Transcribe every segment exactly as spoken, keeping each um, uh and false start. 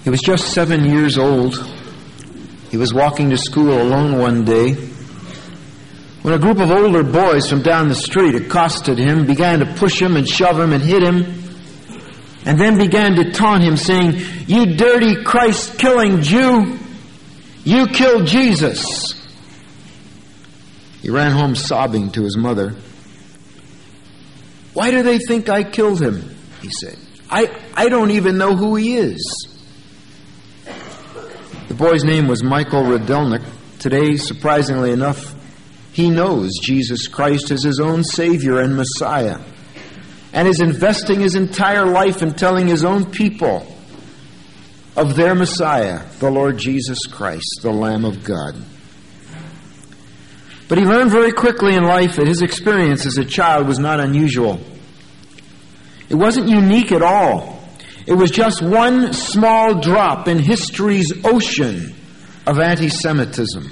He was just seven years old. He was walking to school alone one day when a group of older boys from down the street accosted him, began to push him and shove him and hit him, and then began to taunt him, saying, "You dirty Christ-killing Jew, you killed Jesus." He ran home sobbing to his mother. "Why do they think I killed him?" he said. I, I don't even know who he is." The boy's name was Michael Radelnik. Today, surprisingly enough, he knows Jesus Christ as his own Savior and Messiah, and is investing his entire life in telling his own people of their Messiah, the Lord Jesus Christ, the Lamb of God. But he learned very quickly in life that his experience as a child was not unusual. It wasn't unique at all. It was just one small drop in history's ocean of anti-Semitism.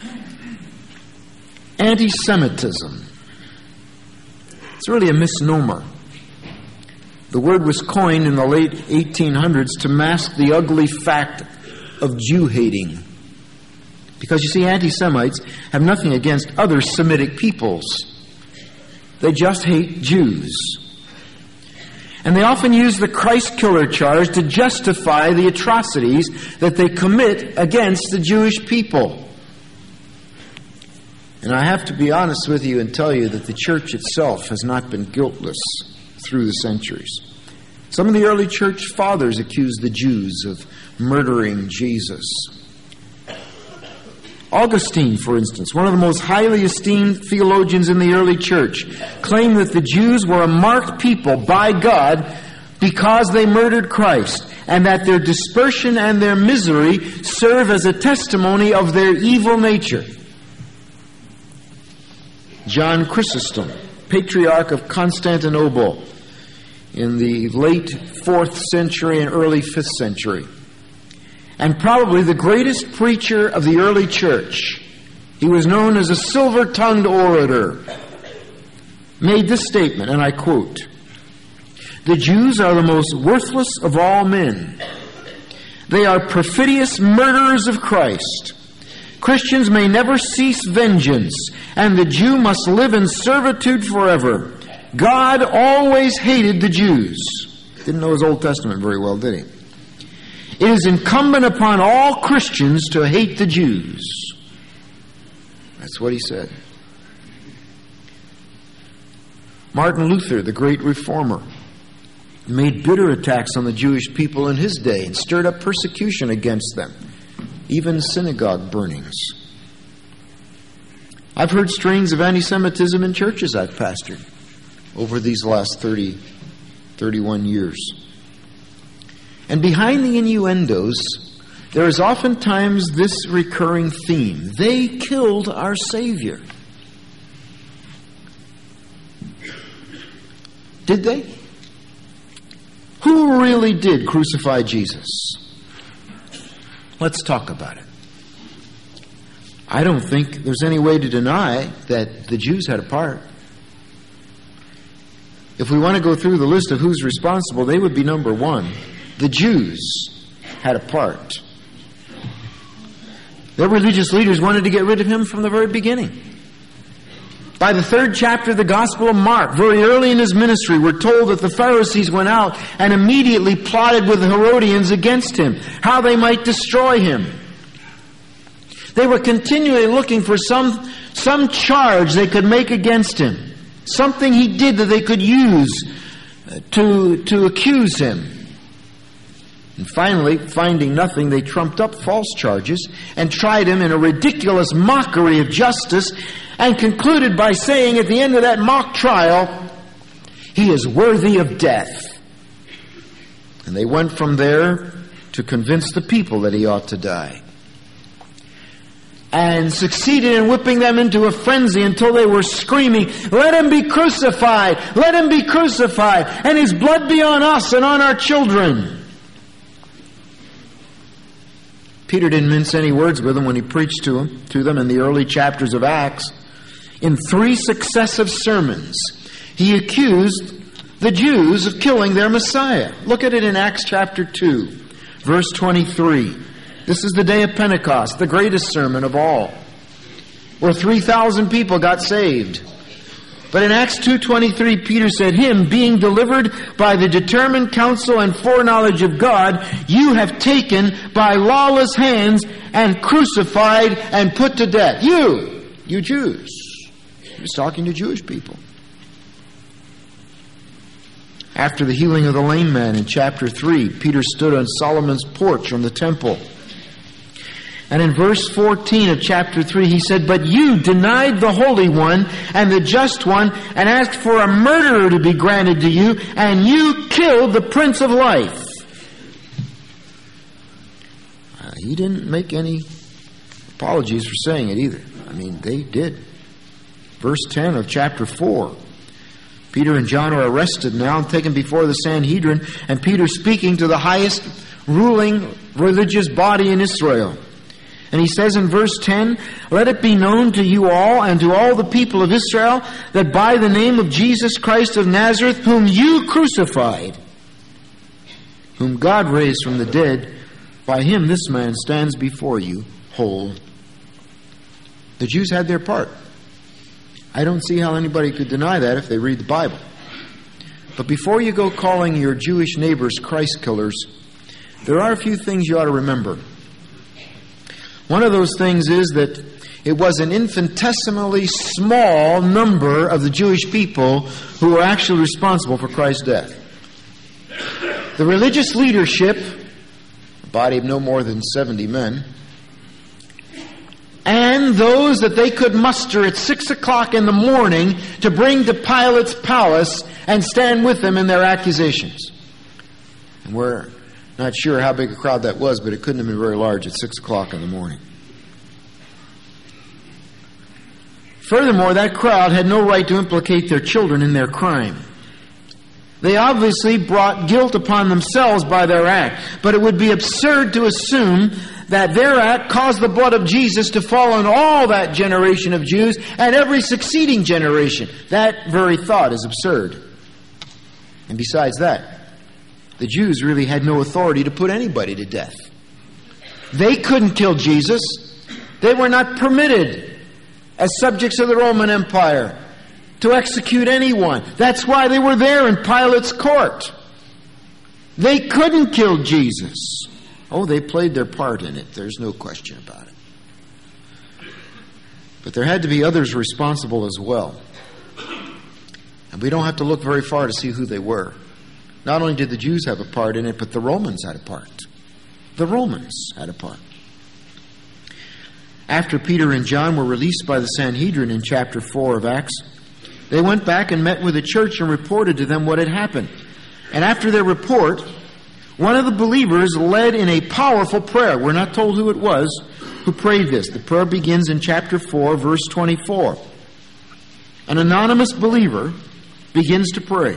Anti-Semitism. It's really a misnomer. The word was coined in the late eighteen hundreds to mask the ugly fact of Jew-hating. Because you see, anti-Semites have nothing against other Semitic peoples. They just hate Jews. And they often use the Christ killer charge to justify the atrocities that they commit against the Jewish people. And I have to be honest with you and tell you that the church itself has not been guiltless through the centuries. Some of the early church fathers accused the Jews of murdering Jesus. Augustine, for instance, one of the most highly esteemed theologians in the early church, claimed that the Jews were a marked people by God because they murdered Christ, and that their dispersion and their misery serve as a testimony of their evil nature. John Chrysostom, Patriarch of Constantinople in the late fourth century and early fifth century, and probably the greatest preacher of the early church, he was known as a silver-tongued orator, made this statement, and I quote, "The Jews are the most worthless of all men. They are perfidious murderers of Christ. Christians may never cease vengeance, and the Jew must live in servitude forever. God always hated the Jews." Didn't know his Old Testament very well, did he? "It is incumbent upon all Christians to hate the Jews." That's what he said. Martin Luther, the great reformer, made bitter attacks on the Jewish people in his day and stirred up persecution against them, even synagogue burnings. I've heard strains of anti-Semitism in churches I've pastored over these last thirty, thirty-one years. And behind the innuendos, there is oftentimes this recurring theme. They killed our Savior. Did they? Who really did crucify Jesus? Let's talk about it. I don't think there's any way to deny that the Jews had a part. If we want to go through the list of who's responsible, they would be number one. The Jews had a part. Their religious leaders wanted to get rid of him from the very beginning. By the third chapter of the Gospel of Mark, very early in his ministry, we're told that the Pharisees went out and immediately plotted with the Herodians against him, how they might destroy him. They were continually looking for some, some charge they could make against him, something he did that they could use to, to accuse him. And finally, finding nothing, they trumped up false charges and tried him in a ridiculous mockery of justice, and concluded by saying at the end of that mock trial, "He is worthy of death." And they went from there to convince the people that he ought to die, and succeeded in whipping them into a frenzy until they were screaming, "Let him be crucified! Let him be crucified! And his blood be on us and on our children!" Peter didn't mince any words with them when he preached to them, to them in the early chapters of Acts. In three successive sermons, he accused the Jews of killing their Messiah. Look at it in Acts chapter two, verse twenty-three. This is the day of Pentecost, the greatest sermon of all, where three thousand people got saved. But in Acts two twenty-three, Peter said, him being delivered by the determined counsel and foreknowledge of God, you have taken by lawless hands and crucified and put to death. You, you Jews. He was talking to Jewish people. After the healing of the lame man in chapter three, Peter stood on Solomon's porch from the temple. And in verse fourteen of chapter three, he said, but you denied the Holy One and the Just One and asked for a murderer to be granted to you, and you killed the Prince of Life. Uh, he didn't make any apologies for saying it either. I mean, they did. Verse ten of chapter four. Peter and John are arrested now and taken before the Sanhedrin, and Peter speaking to the highest ruling religious body in Israel. And he says in verse ten, let it be known to you all and to all the people of Israel that by the name of Jesus Christ of Nazareth, whom you crucified, whom God raised from the dead, by him this man stands before you whole. The Jews had their part. I don't see how anybody could deny that if they read the Bible. But before you go calling your Jewish neighbors Christ killers, there are a few things you ought to remember. One of those things is that it was an infinitesimally small number of the Jewish people who were actually responsible for Christ's death. The religious leadership, a body of no more than seventy men, and those that they could muster at six o'clock in the morning to bring to Pilate's palace and stand with them in their accusations. And we're not sure how big a crowd that was, but it couldn't have been very large at six o'clock in the morning. Furthermore, that crowd had no right to implicate their children in their crime. They obviously brought guilt upon themselves by their act, but it would be absurd to assume that their act caused the blood of Jesus to fall on all that generation of Jews and every succeeding generation. That very thought is absurd. And besides that, the Jews really had no authority to put anybody to death. They couldn't kill Jesus. They were not permitted, as subjects of the Roman Empire, to execute anyone. That's why they were there in Pilate's court. They couldn't kill Jesus. Oh, they played their part in it. There's no question about it. But there had to be others responsible as well. And we don't have to look very far to see who they were. Not only did the Jews have a part in it, but the Romans had a part. The Romans had a part. After Peter and John were released by the Sanhedrin in chapter four of Acts, they went back and met with the church and reported to them what had happened. And after their report, one of the believers led in a powerful prayer. We're not told who it was who prayed this. The prayer begins in chapter four, verse twenty-four. An anonymous believer begins to pray.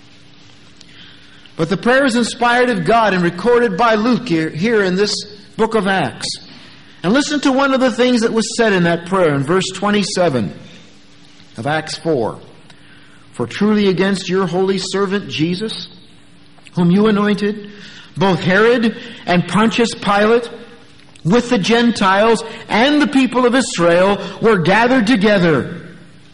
But the prayer is inspired of God and recorded by Luke here, here in this book of Acts. And listen to one of the things that was said in that prayer in verse twenty-seven of Acts four. For truly against your holy servant Jesus, whom you anointed, both Herod and Pontius Pilate, with the Gentiles and the people of Israel, were gathered together.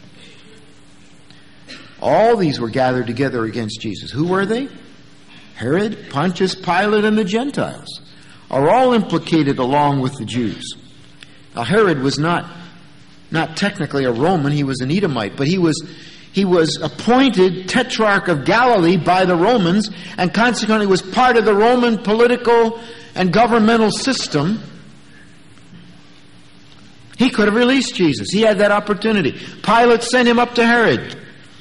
All these were gathered together against Jesus. Who were they? Herod, Pontius Pilate, and the Gentiles are all implicated along with the Jews. Now, Herod was not, not technically a Roman. He was an Edomite, but he was, he was appointed Tetrarch of Galilee by the Romans and consequently was part of the Roman political and governmental system. He could have released Jesus. He had that opportunity. Pilate sent him up to Herod.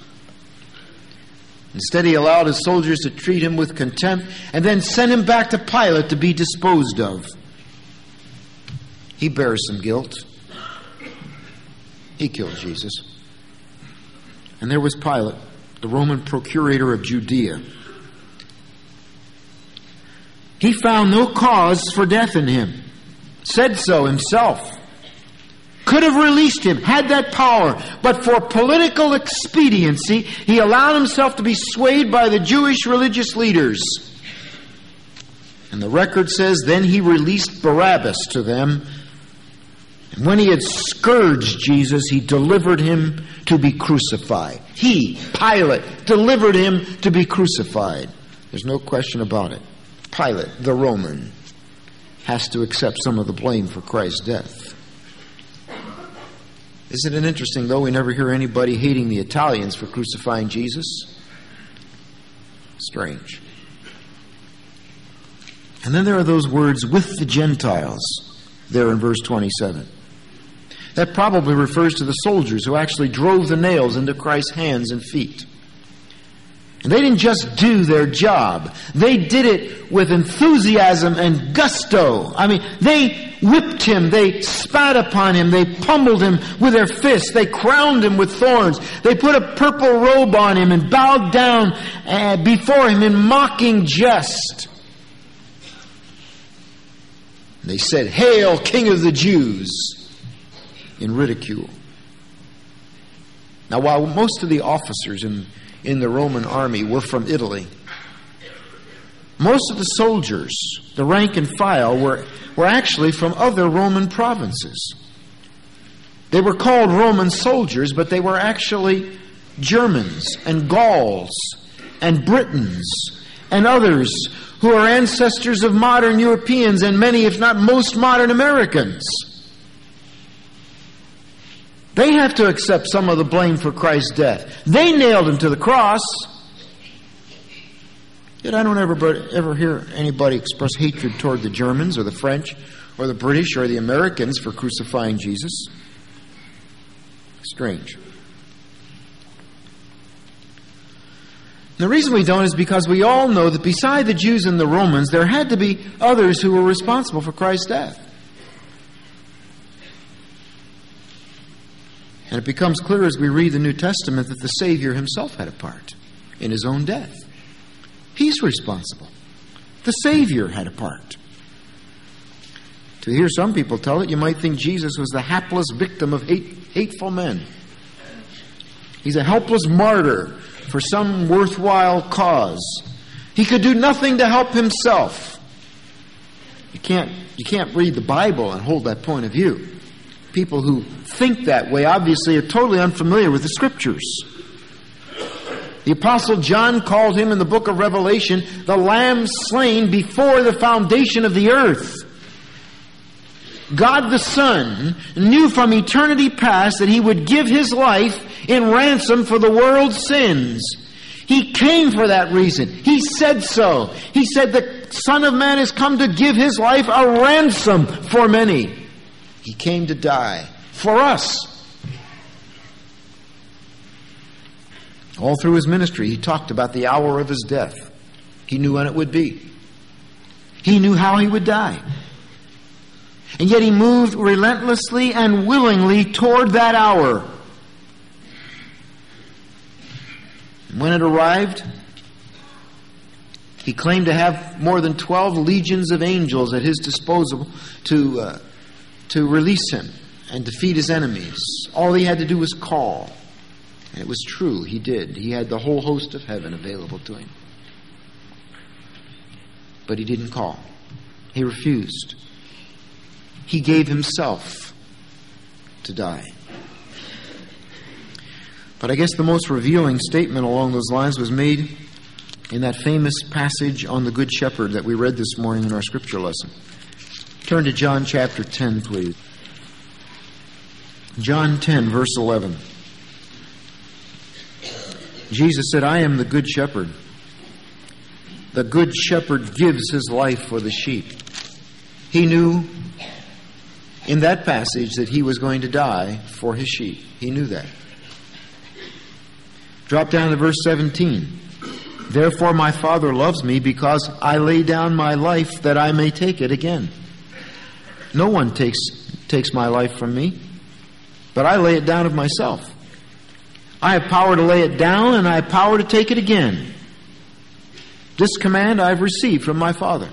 Instead, he allowed his soldiers to treat him with contempt and then sent him back to Pilate to be disposed of. He bears some guilt. He killed Jesus. And there was Pilate, the Roman procurator of Judea. He found no cause for death in him. Said so himself. Could have released him, had that power, but for political expediency, he allowed himself to be swayed by the Jewish religious leaders. And the record says, then he released Barabbas to them. And when he had scourged Jesus, he delivered him to be crucified. He, Pilate, delivered him to be crucified. There's no question about it. Pilate, the Roman, has to accept some of the blame for Christ's death. Isn't it interesting, though, we never hear anybody hating the Italians for crucifying Jesus? Strange. And then there are those words, with the Gentiles, there in verse twenty-seven. That probably refers to the soldiers who actually drove the nails into Christ's hands and feet. And they didn't just do their job. They did it with enthusiasm and gusto. I mean, they whipped him. They spat upon him. They pummeled him with their fists. They crowned him with thorns. They put a purple robe on him and bowed down uh, before him in mocking jest. They said, "Hail, King of the Jews," in ridicule. Now, while most of the officers in, in the Roman army were from Italy, most of the soldiers, the rank and file, were, were actually from other Roman provinces. They were called Roman soldiers, but they were actually Germans and Gauls and Britons and others who are ancestors of modern Europeans and many, if not most, modern Americans. They have to accept some of the blame for Christ's death. They nailed him to the cross. Yet I don't ever, ever hear anybody express hatred toward the Germans or the French or the British or the Americans for crucifying Jesus. Strange. The reason we don't is because we all know that beside the Jews and the Romans, there had to be others who were responsible for Christ's death. And it becomes clear as we read the New Testament that the Savior himself had a part in his own death. He's responsible. The Savior had a part. To hear some people tell it, you might think Jesus was the hapless victim of hate, hateful men. He's a helpless martyr for some worthwhile cause. He could do nothing to help himself. You can't, you can't read the Bible and hold that point of view. People who think that way obviously are totally unfamiliar with the Scriptures. The Apostle John called him in the book of Revelation the Lamb slain before the foundation of the earth. God the Son knew from eternity past that he would give his life in ransom for the world's sins. He came for that reason. He said so. He said the Son of Man has come to give his life a ransom for many. He came to die for us. All through his ministry, he talked about the hour of his death. He knew when it would be. He knew how he would die. And yet he moved relentlessly and willingly toward that hour. And when it arrived, he claimed to have more than twelve legions of angels at his disposal to uh, to release him and defeat his enemies. All he had to do was call. And it was true, he did. He had the whole host of heaven available to him. But he didn't call. He refused. He gave himself to die. But I guess the most revealing statement along those lines was made in that famous passage on the Good Shepherd that we read this morning in our scripture lesson. Turn to John chapter ten, please. John ten, verse eleven. Jesus said, "I am the good shepherd. The good shepherd gives his life for the sheep." He knew in that passage that he was going to die for his sheep. He knew that. Drop down to verse seventeen. "Therefore my Father loves me, because I lay down my life that I may take it again. No one takes takes my life from me, but I lay it down of myself. I have power to lay it down, and I have power to take it again. This command I have received from my Father."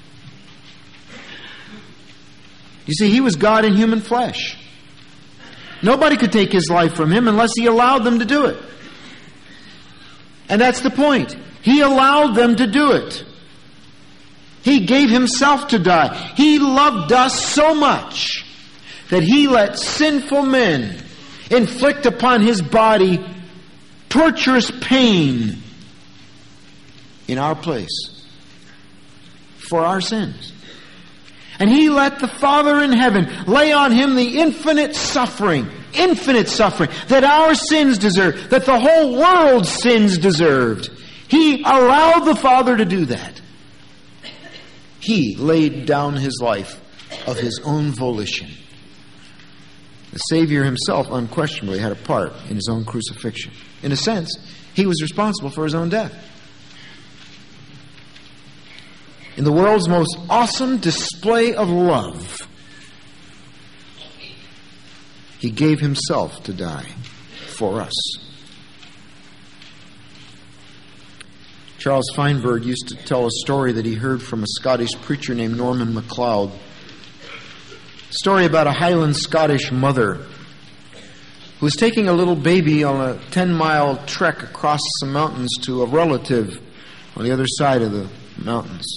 You see, he was God in human flesh. Nobody could take his life from him unless he allowed them to do it. And that's the point. He allowed them to do it. He gave himself to die. He loved us so much that he let sinful men inflict upon his body torturous pain in our place for our sins. And he let the Father in heaven lay on him the infinite suffering, infinite suffering that our sins deserve, that the whole world's sins deserved. He allowed the Father to do that. He laid down his life of his own volition. The Savior himself unquestionably had a part in his own crucifixion. In a sense, he was responsible for his own death. In the world's most awesome display of love, he gave himself to die for us. Charles Feinberg used to tell a story that he heard from a Scottish preacher named Norman MacLeod. A story about a Highland Scottish mother who was taking a little baby on a ten-mile trek across some mountains to a relative on the other side of the mountains.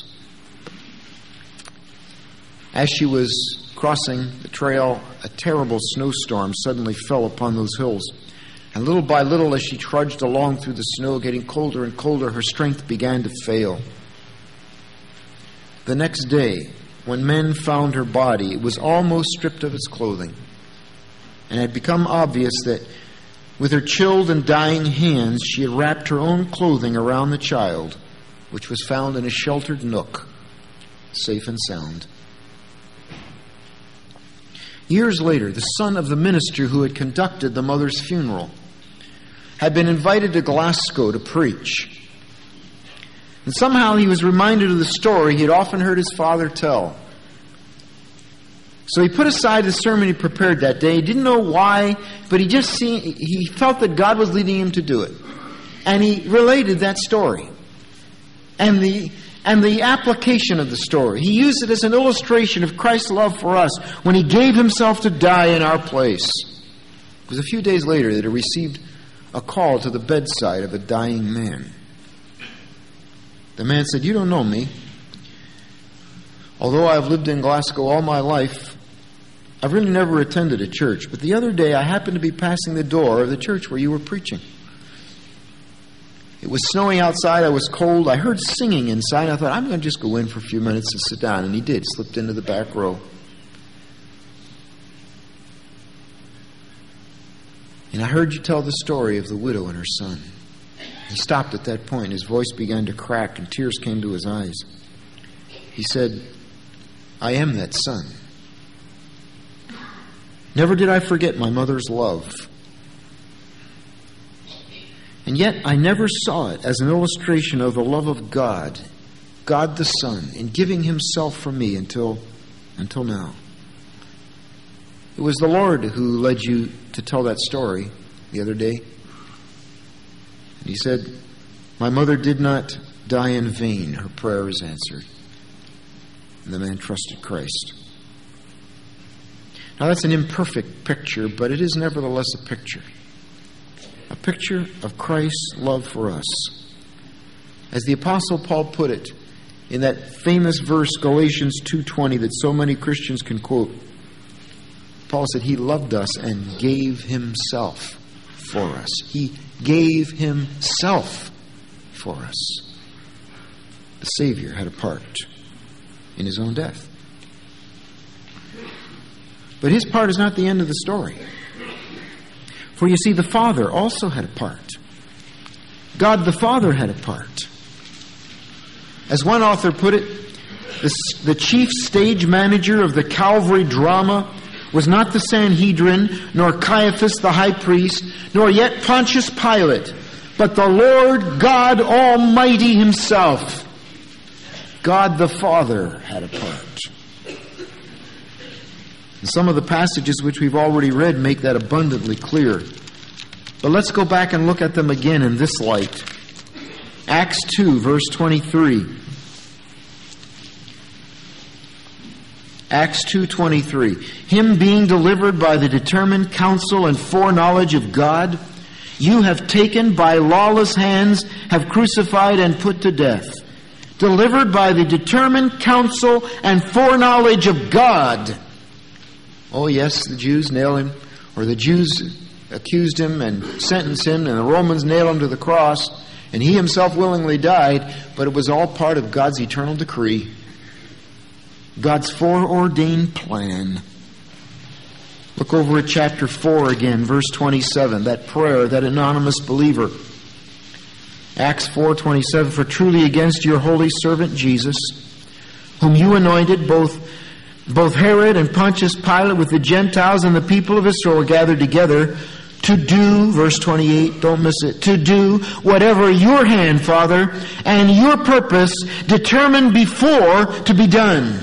As she was crossing the trail, a terrible snowstorm suddenly fell upon those hills. And little by little, as she trudged along through the snow, getting colder and colder, her strength began to fail. The next day, when men found her body, it was almost stripped of its clothing. And it had become obvious that with her chilled and dying hands, she had wrapped her own clothing around the child, which was found in a sheltered nook, safe and sound. Years later, the son of the minister who had conducted the mother's funeral had been invited to Glasgow to preach. And somehow he was reminded of the story he had often heard his father tell. So he put aside the sermon he prepared that day. He didn't know why, but he just seen, he felt that God was leading him to do it. And he related that story. And the And the application of the story. He used it as an illustration of Christ's love for us when he gave himself to die in our place. It was a few days later that he received a call to the bedside of a dying man. The man said, "You don't know me. Although I've lived in Glasgow all my life, I've really never attended a church. But the other day I happened to be passing the door of the church where you were preaching. It was snowing outside. I was cold. I heard singing inside. I thought, I'm going to just go in for a few minutes and sit down." And he did. Slipped into the back row. "And I heard you tell the story of the widow and her son." He stopped at that point. His voice began to crack and tears came to his eyes. He said, "I am that son. Never did I forget my mother's love. And yet I never saw it as an illustration of the love of God, God the Son, in giving himself for me until, until now. It was the Lord who led you to tell that story the other day." And he said, "My mother did not die in vain. Her prayer is answered." And the man trusted Christ. Now that's an imperfect picture, but it is nevertheless a picture. A picture of Christ's love for us. As the Apostle Paul put it in that famous verse, Galatians two twenty, that so many Christians can quote, Paul said, "He loved us and gave himself for us." He gave himself for us. The Savior had a part in his own death. But his part is not the end of the story. For you see, the Father also had a part. God the Father had a part. As one author put it, the, the chief stage manager of the Calvary drama was not the Sanhedrin, nor Caiaphas the high priest, nor yet Pontius Pilate, but the Lord God Almighty himself. God the Father had a part. And some of the passages which we've already read make that abundantly clear. But let's go back and look at them again in this light. Acts two, verse twenty-three. Acts two twenty-three. "Him being delivered by the determined counsel and foreknowledge of God, you have taken by lawless hands, have crucified and put to death, delivered by the determined counsel and foreknowledge of God. Oh yes, the Jews nailed him, or the Jews accused him and sentenced him, and the Romans nailed him to the cross, and he himself willingly died, but it was all part of God's eternal decree, God's foreordained plan. Look over at chapter four again, verse twenty-seven, that prayer, that anonymous believer. Acts four twenty-seven, for truly against your holy servant Jesus, whom you anointed, both, both Herod and Pontius Pilate with the Gentiles and the people of Israel were gathered together to do, verse twenty-eight, don't miss it, to do whatever your hand, Father, and your purpose determined before to be done.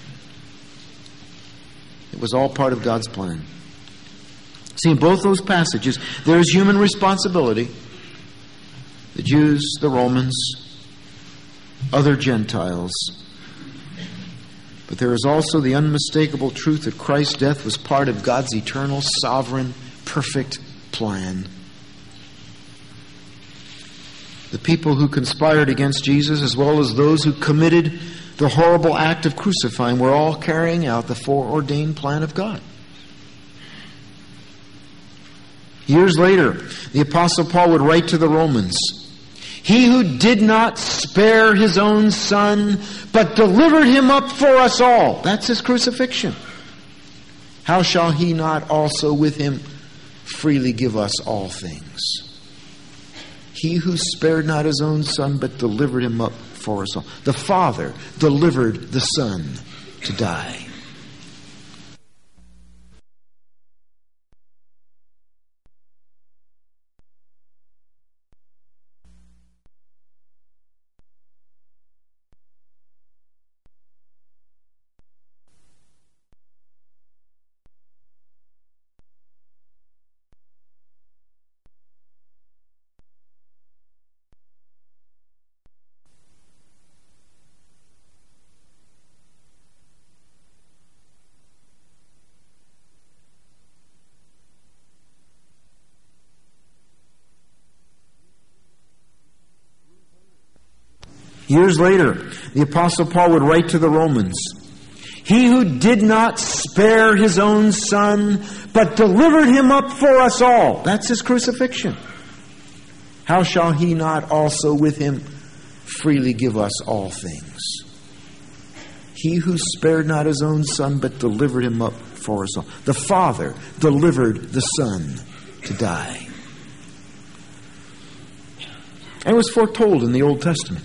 It was all part of God's plan. See, in both those passages, there is human responsibility. The Jews, the Romans, other Gentiles. But there is also the unmistakable truth that Christ's death was part of God's eternal, sovereign, perfect plan. The people who conspired against Jesus, as well as those who committed the horrible act of crucifying, were all carrying out the foreordained plan of God. Years later, the Apostle Paul would write to the Romans, he who did not spare his own son, but delivered him up for us all. That's his crucifixion. How shall he not also with him freely give us all things? He who spared not his own son, but delivered him up for us all. The Father delivered the Son to die. Years later, the Apostle Paul would write to the Romans, he who did not spare his own son, but delivered him up for us all. That's his crucifixion. How shall he not also with him freely give us all things? He who spared not his own son, but delivered him up for us all. The Father delivered the Son to die. And it was foretold in the Old Testament.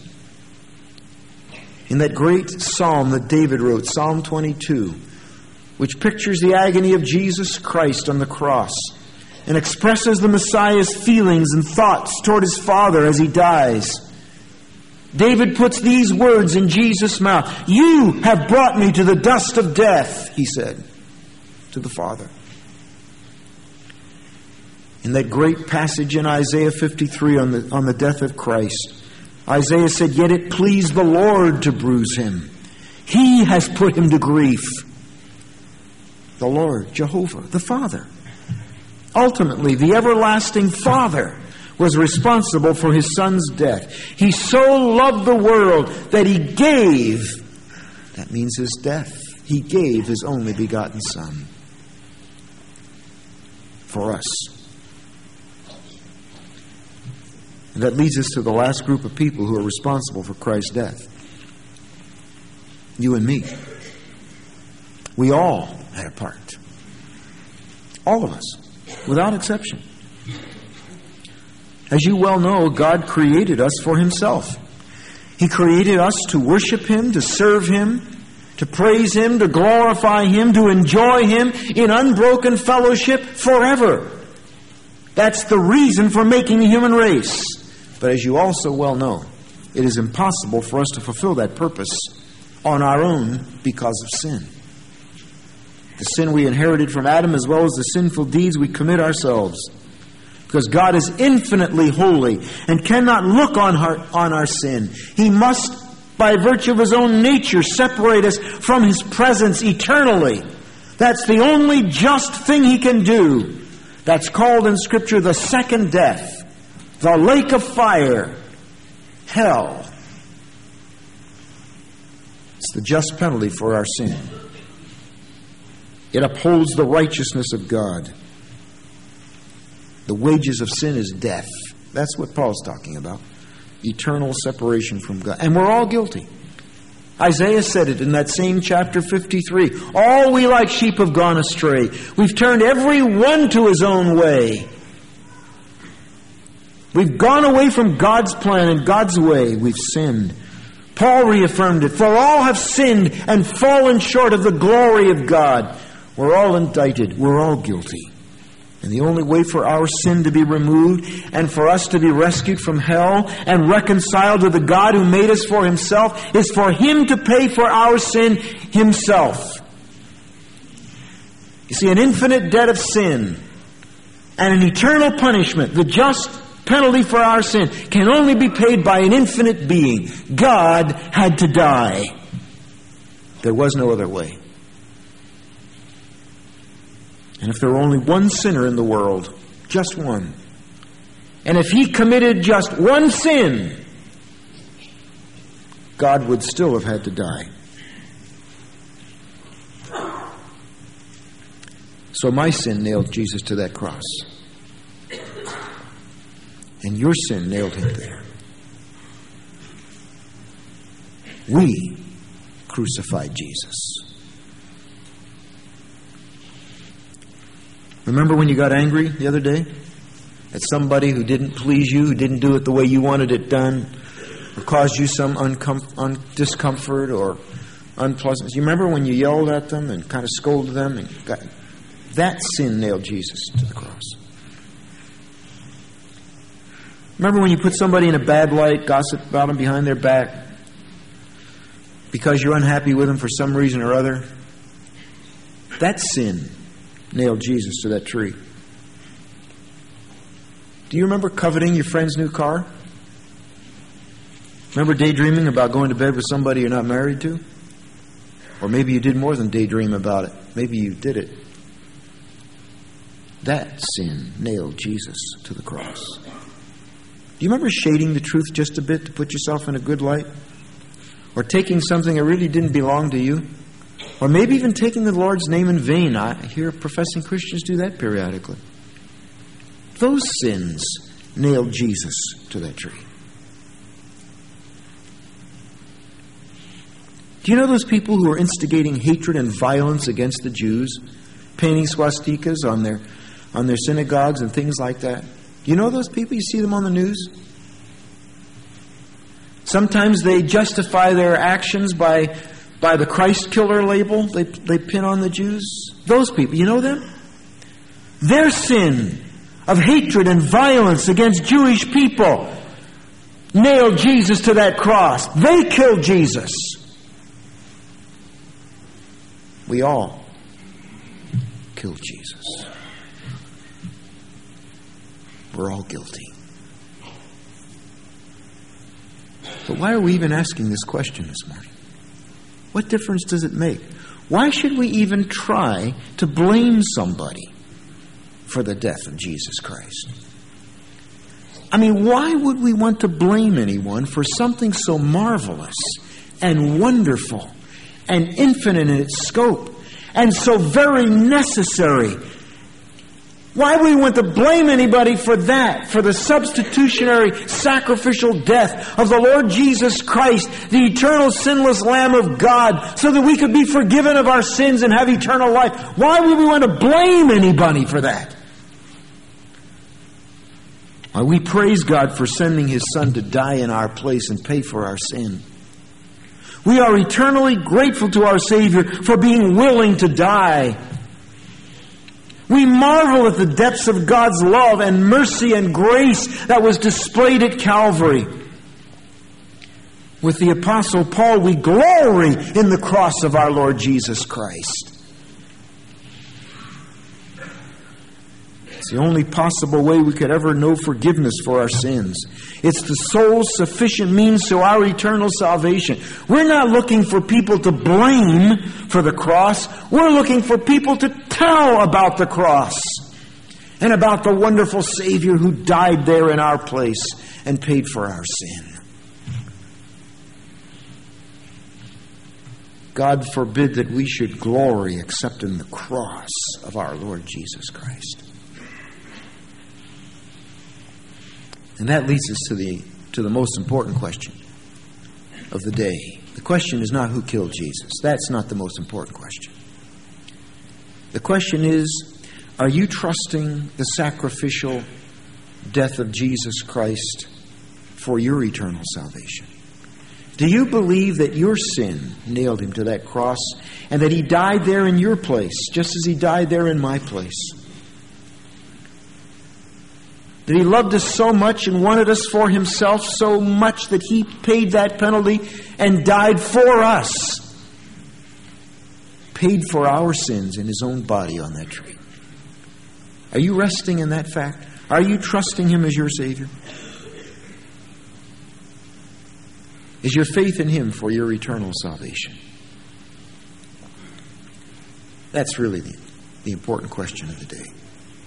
In that great psalm that David wrote, Psalm twenty-two, which pictures the agony of Jesus Christ on the cross and expresses the Messiah's feelings and thoughts toward his Father as he dies. David puts these words in Jesus' mouth. You have brought me to the dust of death, he said to the Father. In that great passage in Isaiah fifty-three on the, on the death of Christ, Isaiah said, yet it pleased the Lord to bruise him. He has put him to grief. The Lord, Jehovah, the Father. Ultimately, the everlasting Father was responsible for his Son's death. He so loved the world that he gave, that means his death, he gave his only begotten Son for us. And that leads us to the last group of people who are responsible for Christ's death. You and me. We all had a part. All of us, without exception. As you well know, God created us for himself. He created us to worship him, to serve him, to praise him, to glorify him, to enjoy him in unbroken fellowship forever. That's the reason for making the human race. But as you also well know, it is impossible for us to fulfill that purpose on our own because of sin. The sin we inherited from Adam, as well as the sinful deeds we commit ourselves. Because God is infinitely holy and cannot look on our, on our sin. He must, by virtue of his own nature, separate us from his presence eternally. That's the only just thing he can do. That's called in Scripture the second death. The lake of fire, hell. It's the just penalty for our sin. It upholds the righteousness of God. The wages of sin is death. That's what Paul's talking about. Eternal separation from God. And we're all guilty. Isaiah said it in that same chapter fifty-three. All we like sheep have gone astray. We've turned every one to his own way. We've gone away from God's plan and God's way. We've sinned. Paul reaffirmed it. For all have sinned and fallen short of the glory of God. We're all indicted. We're all guilty. And the only way for our sin to be removed and for us to be rescued from hell and reconciled to the God who made us for himself is for him to pay for our sin himself. You see, an infinite debt of sin and an eternal punishment, the just penalty for our sin, can only be paid by an infinite being. God had to die. There was no other way. And if there were only one sinner in the world, just one, and if he committed just one sin, God would still have had to die. So my sin nailed Jesus to that cross. And your sin nailed him there. We crucified Jesus. Remember when you got angry the other day at somebody who didn't please you, who didn't do it the way you wanted it done, or caused you some uncom- un- discomfort or unpleasantness? You remember when you yelled at them and kind of scolded them? And got, that sin nailed Jesus to the cross. Remember when you put somebody in a bad light, gossip about them behind their back because you're unhappy with them for some reason or other? That sin nailed Jesus to that tree. Do you remember coveting your friend's new car? Remember daydreaming about going to bed with somebody you're not married to? Or maybe you did more than daydream about it. Maybe you did it. That sin nailed Jesus to the cross. Do you remember shading the truth just a bit to put yourself in a good light? Or taking something that really didn't belong to you? Or maybe even taking the Lord's name in vain. I hear professing Christians do that periodically. Those sins nailed Jesus to that tree. Do you know those people who are instigating hatred and violence against the Jews, painting swastikas on their on their synagogues and things like that? Do you know those people? You see them on the news? Sometimes they justify their actions by by the Christ killer label they, they pin on the Jews. Those people, you know them? Their sin of hatred and violence against Jewish people nailed Jesus to that cross. They killed Jesus. We all killed Jesus. We're all guilty. But why are we even asking this question this morning? What difference does it make? Why should we even try to blame somebody for the death of Jesus Christ? I mean, why would we want to blame anyone for something so marvelous and wonderful and infinite in its scope and so very necessary? Why would we want to blame anybody for that, for the substitutionary sacrificial death of the Lord Jesus Christ, the eternal sinless Lamb of God, so that we could be forgiven of our sins and have eternal life? Why would we want to blame anybody for that? Why, we praise God for sending His Son to die in our place and pay for our sin. We are eternally grateful to our Savior for being willing to die. We marvel at the depths of God's love and mercy and grace that was displayed at Calvary. With the Apostle Paul, we glory in the cross of our Lord Jesus Christ. It's the only possible way we could ever know forgiveness for our sins. It's the sole sufficient means to our eternal salvation. We're not looking for people to blame for the cross. We're looking for people to tell about the cross and about the wonderful Savior who died there in our place and paid for our sin. God forbid that we should glory except in the cross of our Lord Jesus Christ. And that leads us to the to the most important question of the day. The question is not who killed Jesus. That's not the most important question. The question is, are you trusting the sacrificial death of Jesus Christ for your eternal salvation? Do you believe that your sin nailed him to that cross and that he died there in your place, just as he died there in my place? That he loved us so much and wanted us for himself so much that he paid that penalty and died for us. Paid for our sins in his own body on that tree. Are you resting in that fact? Are you trusting him as your Savior? Is your faith in him for your eternal salvation? That's really the, the important question of the day.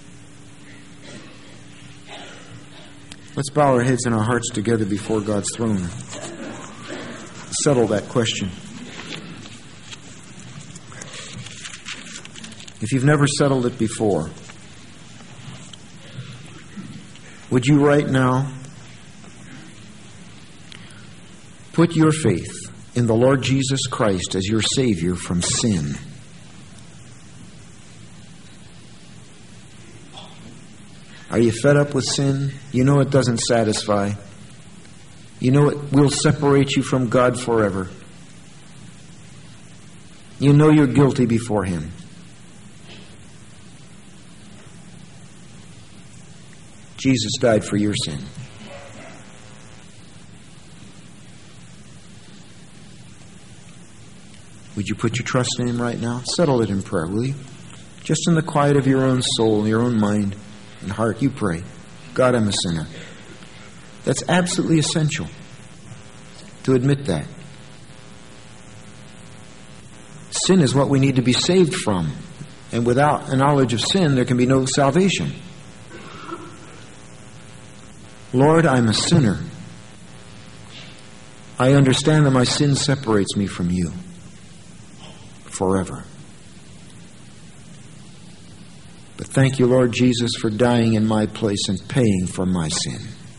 Let's bow our heads and our hearts together before God's throne. Settle that question. If you've never settled it before, would you right now put your faith in the Lord Jesus Christ as your Savior from sin? Are you fed up with sin? You know it doesn't satisfy. You know it will separate you from God forever. You know you're guilty before him. Jesus died for your sin. Would you put your trust in him right now? Settle it in prayer, will you? Just in the quiet of your own soul, your own mind and heart, you pray, God, I'm a sinner. That's absolutely essential to admit that. Sin is what we need to be saved from. And without a knowledge of sin, there can be no salvation. Lord, I'm a sinner. I understand that my sin separates me from you forever. But thank you, Lord Jesus, for dying in my place and paying for my sin.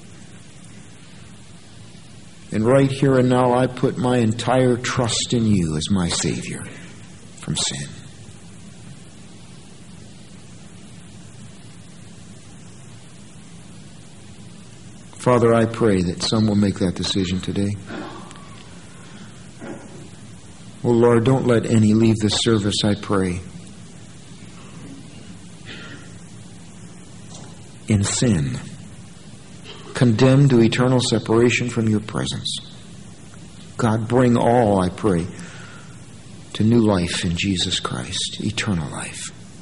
And right here and now, I put my entire trust in you as my Savior from sin. Father, I pray that some will make that decision today. Oh, Lord, don't let any leave this service, I pray, in sin, condemned to eternal separation from your presence. God, bring all, I pray, to new life in Jesus Christ, eternal life.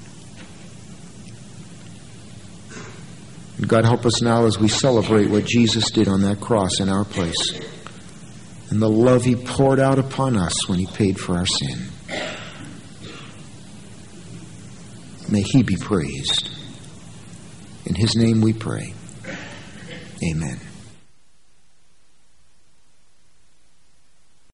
And God, help us now as we celebrate what Jesus did on that cross in our place and the love he poured out upon us when he paid for our sin. May he be praised. In his name we pray. Amen.